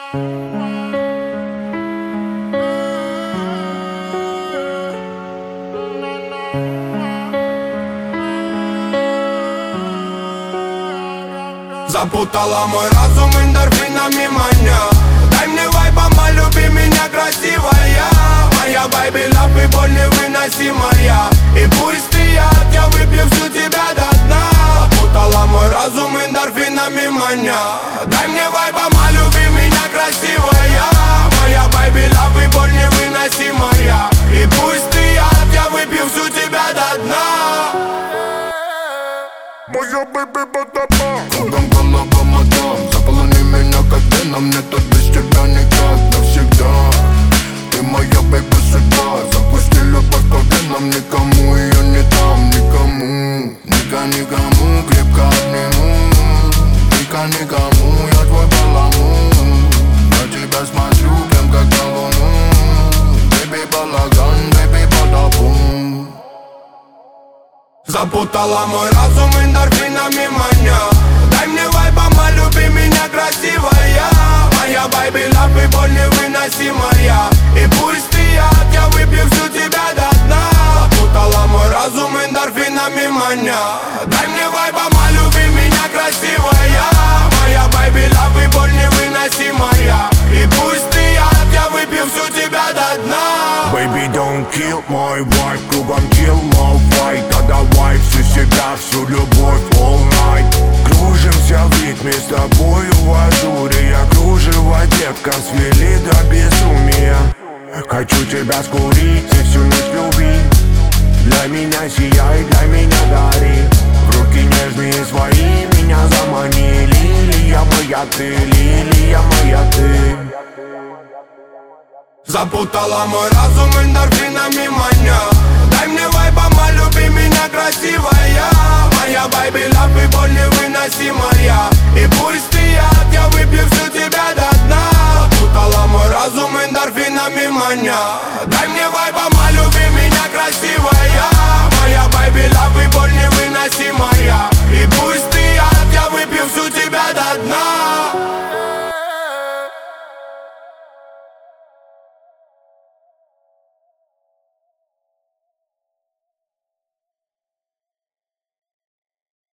Запутала мой разум эндорфинами маня. Дай мне вайба, полюби меня, красивая. Моя baby love и боль невыносимая. И пусть ты я выпью всю тебя до дна. Запутала мой разум эндорфинами маня. Дай мне вайба, полюби меня, красивая. Моя baby love и боль невыносимая. И пусть ты я выпью всю тебя до дна. Моя baby батаба. Кругом голова мотом. Заполони меня как веном. Мне тут без тебя никак навсегда. Ты моя baby судьба. Запусти любовь по венам. Никому ее не дам, никому. Никому крепко обниму. Никому я твой баламут. На тебя смотрю прям как на луну. Baby балаган, baby бадабум. Запутала мой разум эндорфинами маня. Дай мне вайба, полюби меня, красивая. Моя baby love и боль невыносимая. И пусть ты я выпью всю тебя до дна. Запутала мой разум эндорфинами маня. Дай мне вайба, полюби меня, красивая. Моя baby love и боль невыносимая. И пусть ты я выпью всю тебя до дна. Baby, don't kill my vibe. Кругом chill, my fight. А давай всю себя, всю любовь all night. Кружимся в ритме с тобою в азуре. Я кружево детка свели до безумия. Хочу тебя скурить и всю ночь любить. Для меня сияй, для меня гори. В руки нежные свои меня замани. Лилия моя ты, лилия моя ты. Запутала мой разум эндорфинами маня. Дай мне вайба, полюби меня, красивая.